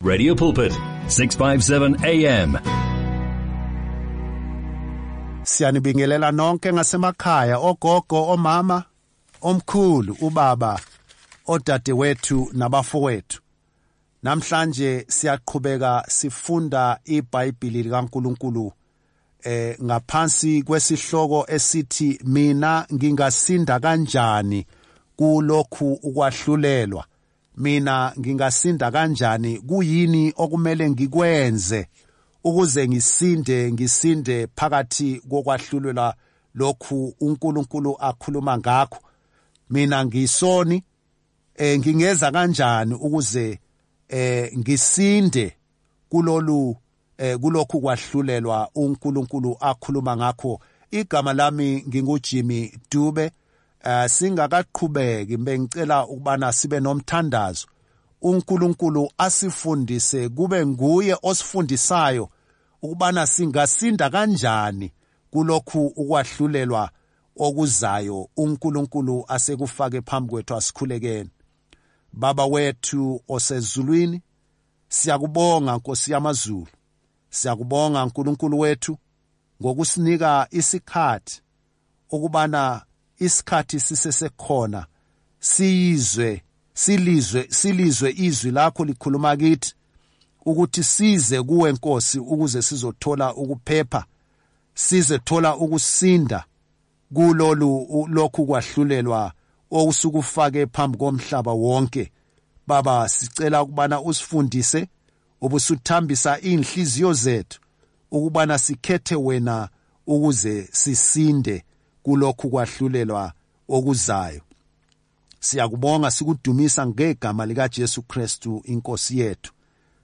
Radio Pulpit, 657 AM. Siyanibingelela nonke ngasemakhaya, ogogo, omama, omkhulu, ubaba, odadewethu nabafowethu. Namhlanje siyaqhubeka sifunda iBhayibheli likaNkulunkulu ngaphansi kwesihloko esithi mina ngingasinda kanjani kulokhu ukwahlulelwa. Mina ngingasinda kanjani, kuyini okumele ngikwenze ukuze ngisinde phakathi kokwahlulelwa lokhu uNkulunkulu akhuluma ngakho. Mina ngisoni, ngingeza kanjani ukuze ngisinde kulokhu kwahlulelwa uNkulunkulu akhuluma ngakho. Igama lami nginguJimmy Dube. Singakaqhubeki bengicela ukubana sibe nomthandazo. uNkulunkulu asifundise, kube nguye osifundisayo ukubana singasinda kanjani kulokhu ukwahlulelwa okuzayo. uNkulunkulu asekufake phambi kwethu, asikhulekeni. Baba wethu osezulwini, siyakubonga Nkosi yamazulu. Siyakubonga uNkulunkulu wethu ngokusinika isikhathi ukubana isikhathi sisesekhona silizwe izwi lakho likhuluma kithi, ukuthi size kuwe Nkosi ukuze sizothola ukuphepha, sizothola ukusinda lokhu kwahlulelwa okusukufake phambi komhlaba wonke. Baba, sicela ukubana usifundise, ubusuthambisa inhliziyo zethu ukubana sikhethe wena ukuze sisinde kulokhu kwahlulelwa okuzayo. Siyakubonga, sikudumisa ngegama lika Jesu Kristu inkosi yethu.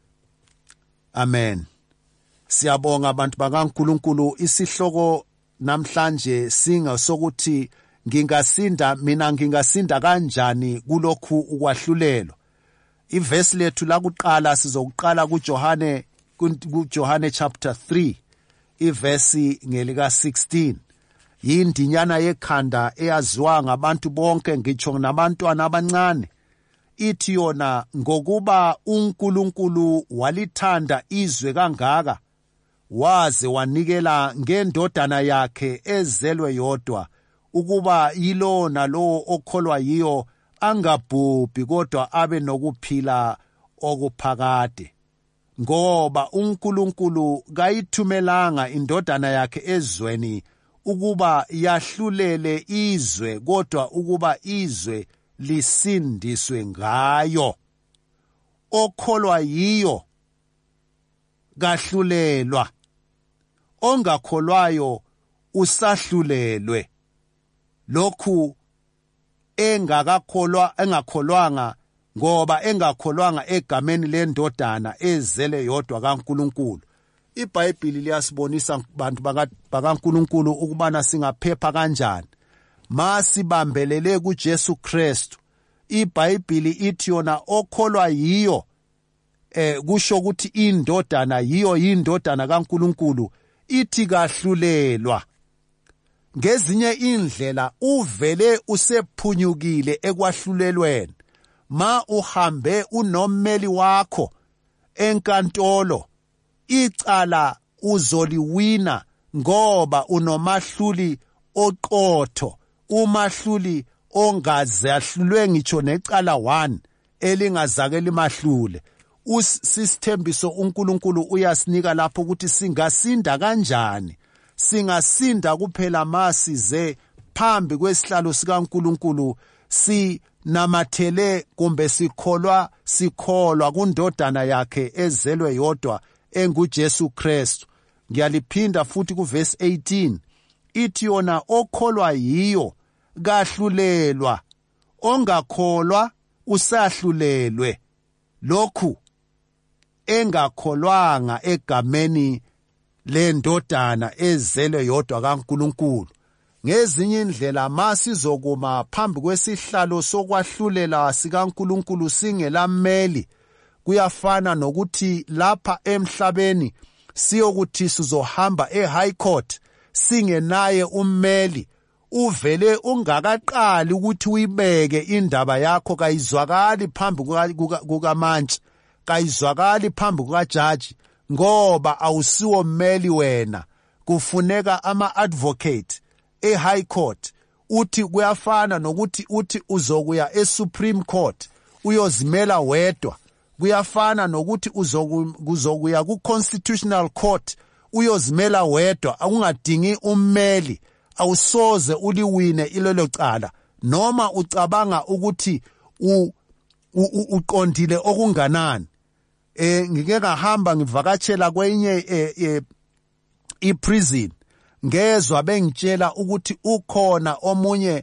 Amen. Siyabonga abantu bakaNkulunkulu. Isihloko namhlanje singasokuthi mina ngingasinda kanjani kulokhu ukwahlulelwa. Ivesi lethu lakuqala sizokuqala kuJohane chapter 3, ivesi ngelika 16. Yindinyana yekhanda eyaziwa ngabantu bonke, ngitsho nabantwana abancane. Ithi yona, ngokuba uNkulunkulu walithanda izwe kangaka waze wanikela ngendodana yakhe ezelwe yodwa, ukuba yilo nalo okholwa yiyo angabhubhi kodwa abe nokuphila okuphakade. Ngoba uNkulunkulu kayithumelanga indodana yakhe ezweni ukuba yahlulele izwe, kodwa ukuba izwe lisindiswe ngayo. Okholwa yiyo kahlulelwa, ongakholwayo usahlulelwe. Lokhu engakholwanga ngoba engakholwanga egameni lendodana ezele yodwa kaNkulunkulu. iBhayibheli liyasibonisa bantu bakaNkulunkulu ukubana singaphepha kanjani masibambelele kuJesu Kristu. iBhayibheli ithi yona okholwa yiyo, kusho ukuthi indodana yiyo yindodana kaNkulunkulu, ithi kahlulelwa. Ngezinye indlela uvele usephunyukile ekwahlulelweni. Ma uhambe unommeli wakho enkantolo, icala uzoliwina ngoba unomahluli oqotho, umahluli ongazahlulwe ngitsho necala 1 elingazake limahlule. Usithembiso uNkulunkulu uyasinika lapho ukuthi singasinda kanjani. Singasinda kuphela masize phambi kwesihlalo sikaNkulunkulu, sinamathele kumbe sikholwa kundodana yakhe ezelwe yodwa enguJesu Kristu. Ngiyaliphinda futhi kuvesi 18, ithi yona okholwa yiyo kahlulelwa, ongakholwa usahlulelwe. Lokhu engakholwanga egameni lendodana ezelwe yodwa kaNkulunkulu. Ngezinye indlela masizokuma phambi kwesihlalo sokwahlulela sikaNkulunkulu singelameli, kuyafana nokuthi lapha emhlabeni siyokuthi sizohamba eHigh Court singenaye ummeli, uvele ungakaqali ukuthi uyibeke indaba yakho, kayizwakali phambi kukamantshi, kayizwakali phambi kukajaji ngoba awusiwo mmeli wena. Kufuneka ama-advocate e-high court. Uthi kuyafana nokuthi uthi uzokuya e-Supreme Court uyozimela wedwa. Kuyafana nokuthi uzokuya ku-Constitutional Court uyozimela wedwa, akungadingi ummeli. Awusoze uliwine ilelo cala noma ucabanga ukuthi uqondile okunganani. Ngike ngahamba ngivakatshela kwenye i-prison, ngezwe bengitshela ukuthi ukhona omunye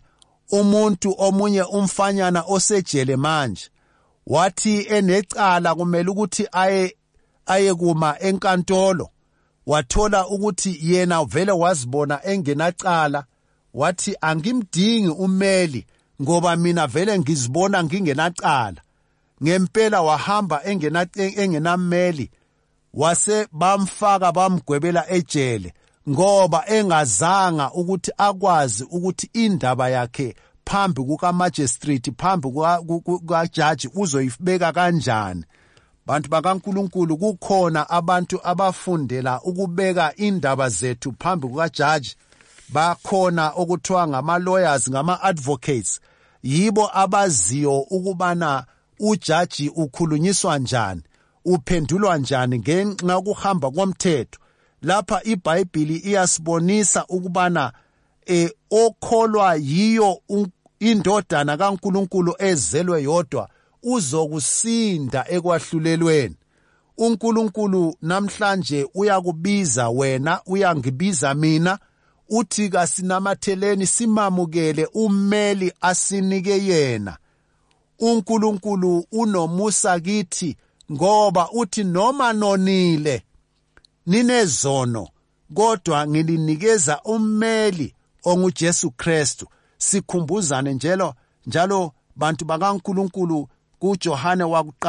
umfanyana osejele manje, wathi enecala kumele ukuthi aye kuma enkantolo, wathola ukuthi yena vele wazibona engenacala, wathi angimdingi ummeli ngoba mina vele ngizibona ngingenacala. Ngempela wahamba engenammeli, wase bamfaka bamgwebela ejele ngoba engazanga ukuthi akwazi ukuthi indaba yakhe phambi kuka-magistrate, phambi kukajaji uzoyibeka kanjani. Bantu bakaNkulunkulu, kukhona abantu abafundela ukubeka indaba zethu phambi kukajaji. Bakhona okuthiwa ngama-lawyers, ngama-advocates. Yibo abaziyo ukubana ujaji ukhulunyiswa njani, uphendulwa njani ngenxa yokuhamba komthetho. Lapha iBhayibhili iyasibonisa ukubana okholwa yiyo indodana kaNkulunkulu ezelwe yodwa uzokusinda ekwahlulelweni. uNkulunkulu namhlanje uyakubiza wena, uyangibiza mina, uthi kasinamatheleni simamukele ummeli asinike yena. uNkulunkulu unomusa kithi ngoba uthi noma nonile ninezono kodwa ngilinikeza ummeli onguJesu Kristu. Sikhumbuzane njalo bantu bakaNkulunkulu kuJohane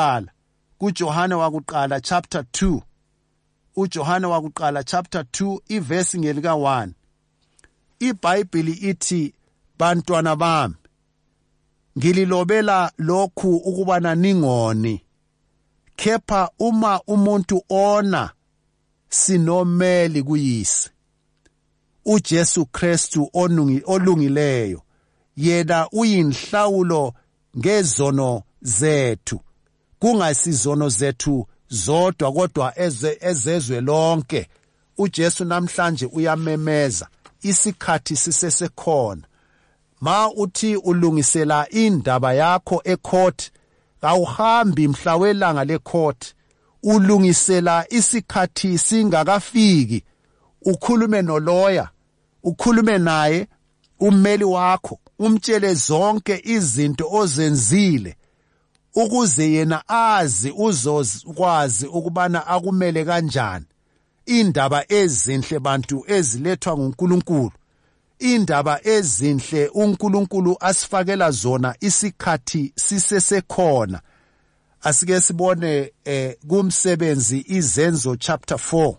wakuqala chapter 2. uJohane wakuqala chapter 2 iverse ngelika 1. iBhayibhili ithi, bantwana bami, ngililobela lokhu ukubana ningoni. Kepha uma umuntu ona, sinomeli kuyise, uJesu Kristu olungileyo. Yena uyinhlawulo ngezono zethu, kungasizono zethu zodwa kodwa ezezwe lonke. uJesu namhlanje uyamemeza, isikhathi sisesekhona. Ma uthi ulungisela indaba yakho ecourt, awuhambi mhla welanga lecourt, ulungisela isikhathi singakafiki. Ukhulume noloya, ukhulume naye ummeli wakho, umtshele zonke izinto ozenzile ukuze yena azi, uzokwazi ukubana akumele kanjani. Indaba ezinhle bantu ezilethwa nguNkulunkulu, indaba ezinhle uNkulunkulu asifakela zona isikhathi sisesekhona. Asike sibone kumsebenzi Izenzo chapter 4.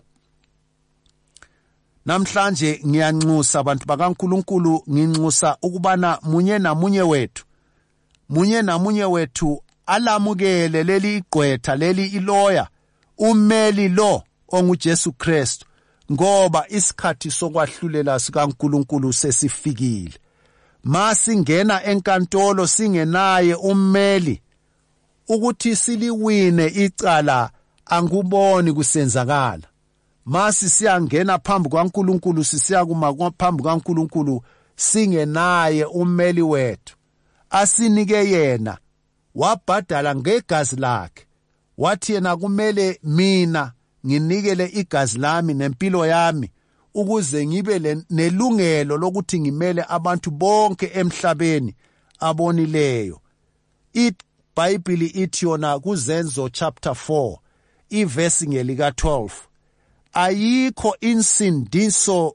Namhlanje ngiyanxusa abantu bakaNkulunkulu, nginxusa ukubana munye namunye wethu alamukele leli igqwetha, leli iloya, ummeli lo onguJesu Kristu, ngoba isikhathi sokwahlulela sikaNkulunkulu sesifikile. Masingena enkantolo singenaye ummeli ukuthi siliwine icala, anguboni kusenzakala. Masi siyangena phambi kwaNkulunkulu, sisiyakuma phambi kwaNkulunkulu singenaye ummeli wethu asinike yena, wabhadala ngegazi lakhe. Wathi yena kumele mina nginikele igazi lami nempilo yami ukuze ngibe nelungelo lokuthi ngimele abantu bonke emhlabeni abonileyo. iBhayibhili ithi yona kuZenzo chapter 4 iverse ngelika 12, ayikho insindiso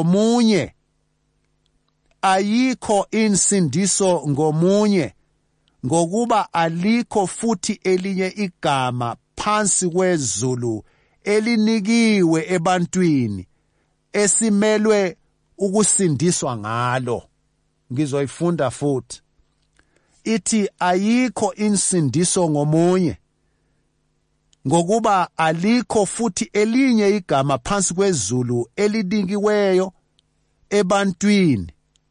ngomunye, ngokuba alikho futhi elinye igama phansi kwezulu elinikiwe ebantwini esimelwe ukusindiswa ngalo. Ngizoyifunda futhi. Ithi ayikho insindiso ngomunye, ngokuba alikho futhi elinye igama phansi kwezulu elidingiweyo ebantwini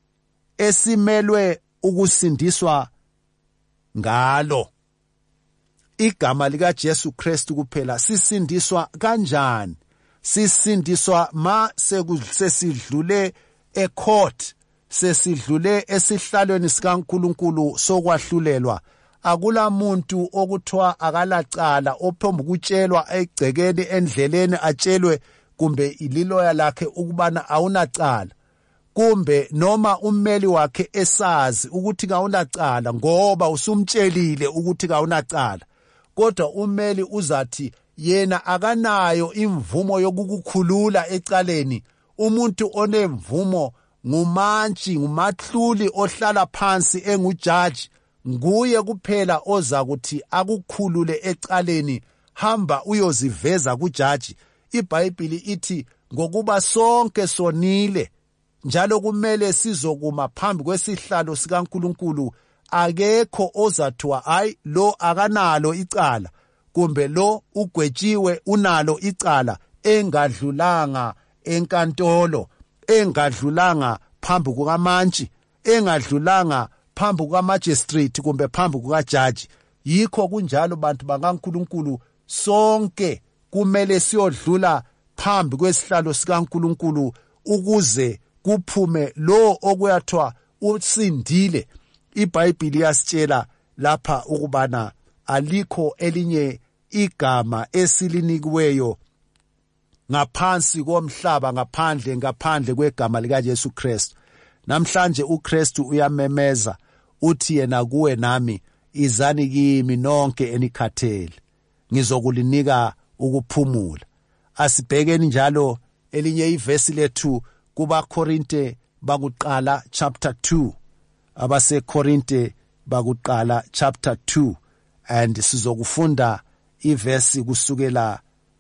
esimelwe ukusindiswa ngalo. Igama lika Jesu Kristu kuphela. Sisindiswa kanjani? Sisindiswa ma sesidlule ecourt, sesidlule esihlalweni sikaNkulunkulu sokwahlulelwa. Akula muntu okuthiwa akalacala ophomba ukutshelwa egcekeni endleleni atshelwe kumbe ililoya lakhe ukubana awunacala, kumbe noma ummeli wakhe esazi ukuthi kawunacala ngoba usumtshelile ukuthi kawunacala, kodwa ummeli uzathi yena akanayo imvumo yokukukhulula ecaleni. Umuntu onemvumo ngumantshi, ngumahluli ohlala phansi engujaji, nguye kuphela oza kuthi akukhulule ecaleni, hamba uyoziveza kujaji. IBhayibheli ithi ngokuba sonke sonile njalo kumele sizokuma phambi kwesihlalo sikaNkulunkulu, akekho ozathiwa hayi lo akanalo icala kumbe lo ugwetshiwe unalo icala, engadlulanga enkantolo, engadlulanga phambi kukamantshi, engadlulanga phambi kuka-magistrate kumbe phambi kukajaji. Yikho kunjalo bantu bakaNkulunkulu, sonke kumele siyodlula phambi kwesihlalo sikaNkulunkulu ukuze kuphume lo okuyathiwa usindile. IBhayibheli yasitshela lapha ukubana alikho elinye igama esilinikiweyo ngaphansi komhlaba ngaphandle kwegama lika Jesu Kristu. Namhlanje uKristu uyamemeza uthi yena kuwe nami, izani kimi nonke enikhathele, ngizokulinika ukuphumula. Asibhekeni njalo elinye ivesi lethu kubaKorinte bakuqala chapter 2, abaseKorinte bakuqala chapter 2, and sizokufunda ivesi kusukela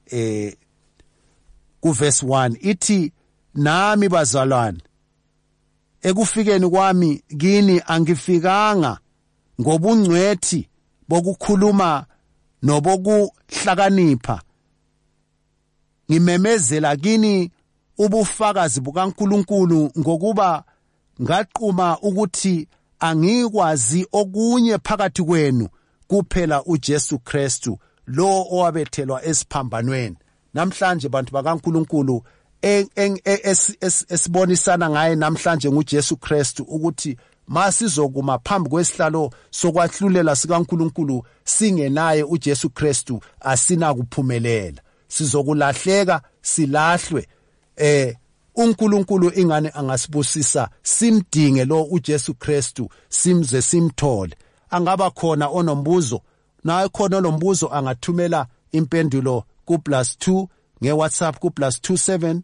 kuverse 1. Ithi, nami bazalwane, ekufikeni kwami kini angifikanga ngobungcwethi bokukhuluma nobokuhlakanipha, ngimemezela kini ubufakazi bukaNkulunkulu ngokuba ngaquma ukuthi angikwazi okunye phakathi kwenu kuphela uJesu Kristu, lo owabethelwa esiphambanweni. Namhlanje bantu bakaNkulunkulu esibonisana ngaye namhlanje nguJesu Kristu, ukuthi masizokuma phambi kwesihlalo sokwahlulela sikaNkulunkulu singenaye uJesu Kristu asinakuphumelela, sizokulahleka, silahlwe. uNkulunkulu ingane angasibusisa simdinge lo uJesu Kristu, simze simthole. Angaba khona onombuzo, na khona onombuzo angathumela impendulo ku +2 ngeWhatsApp ku +27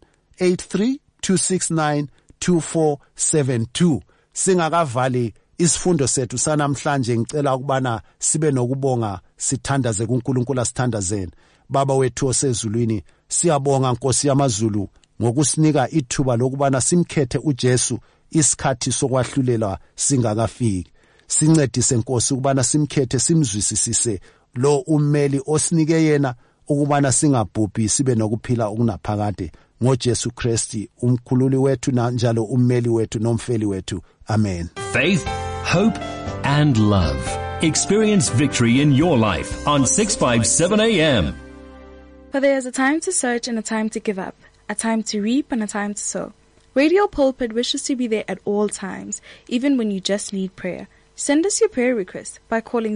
8326924772. Singakavali isifundo sethu sanamhlanje, ngicela ukubana sibe nokubonga, sithandaze kuNkulunkulu asithandazeni. Baba wethu osezulwini, siyabonga Nkosi yamazulu ngokusinika ithuba lokubana simkhethe uJesu isikhathi sokwahlulela singakafiki. Sincedise Nkosi ukubana simkhethe, simzwisisise lo ummeli osinike yena, ukubana singabhubhi, sibe nokuphila okunaphakade ngoJesu Kristu umkhululi wethu njalo ummeli wethu nomfeli wethu. Amen. Faith, hope and love. Experience victory in your life on 657 AM. For there is a time to search and a time to give up, a time to reap and a time to sow. Radio Pulpit wishes to be there at all times, even when you just need prayer. Send us your prayer request by calling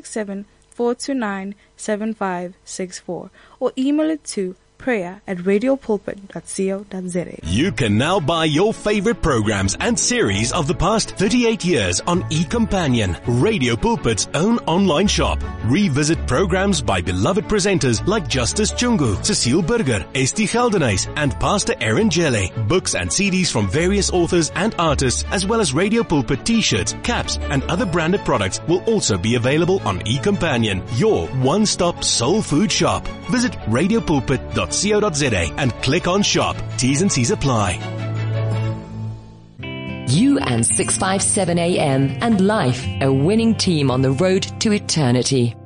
067-429-7564 or email it to prayer@radiopulpit.co.za. You can now buy your favorite programs and series of the past 38 years on eCompanion, Radio Pulpit's own online shop. Revisit programs by beloved presenters like Justice Chungu, Cecile Burger, Esti Geldenhuys, and Pastor Aaron Jelle. Books and CDs from various authors and artists, as well as Radio Pulpit t-shirts, caps, and other branded products will also be available on eCompanion, your one-stop soul food shop. Visit radiopulpit.co.za and click on shop. T's and C's apply. You and 657 AM and life, a winning team on the road to eternity.